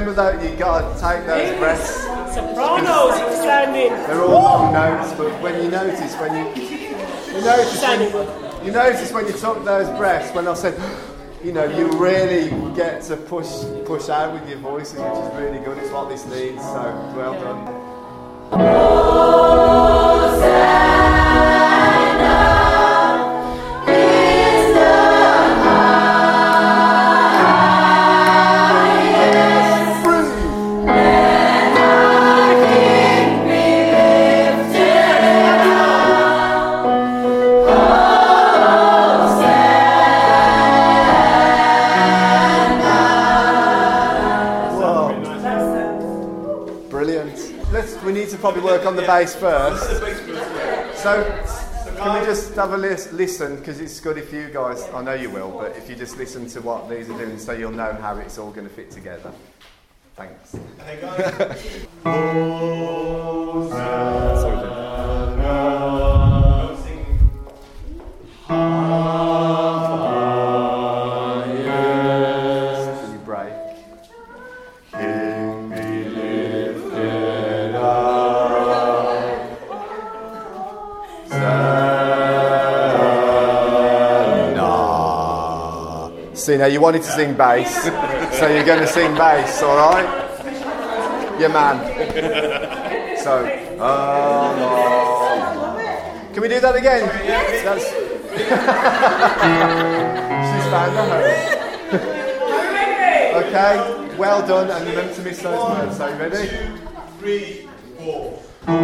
remember that you got to take those breaths. Sopranos standing. They're all long notes, but when you notice when you took those breaths, when I said, you really get to push out with your voices, which is really good. It's what this needs. So well done. We need to probably work on the bass first. So, can we just have a listen? Because it's good if you guys, I know you will, but if you just listen to what these are doing so you'll know how it's all going to fit together. Thanks. Hey guys. See, now you wanted to sing bass, so you're going to sing bass, all right? Yeah, man. So, can we do that again? That's she's found her. Okay, well done, and remember to miss those words. So, you ready? 2, 3, 4.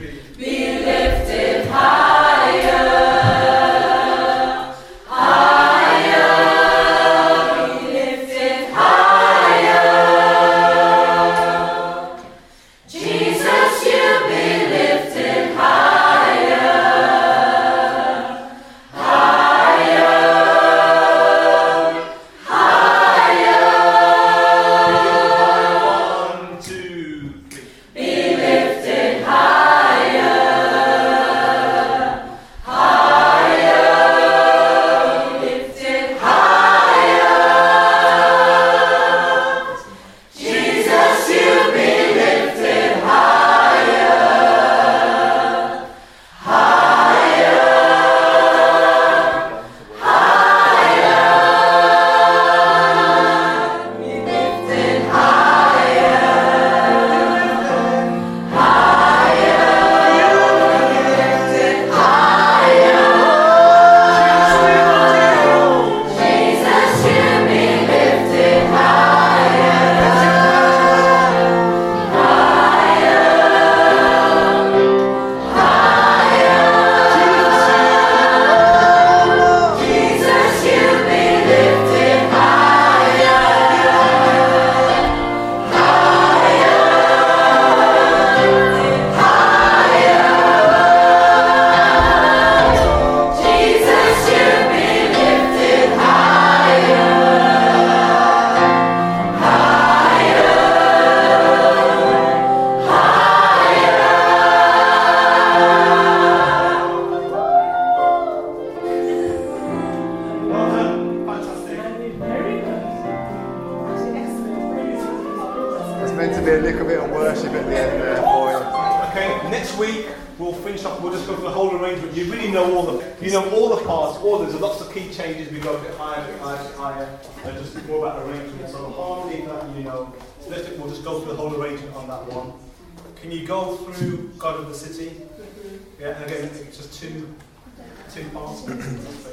three. Be lifted higher. Can you go through God of the City? Yeah, and again, it's just two parts.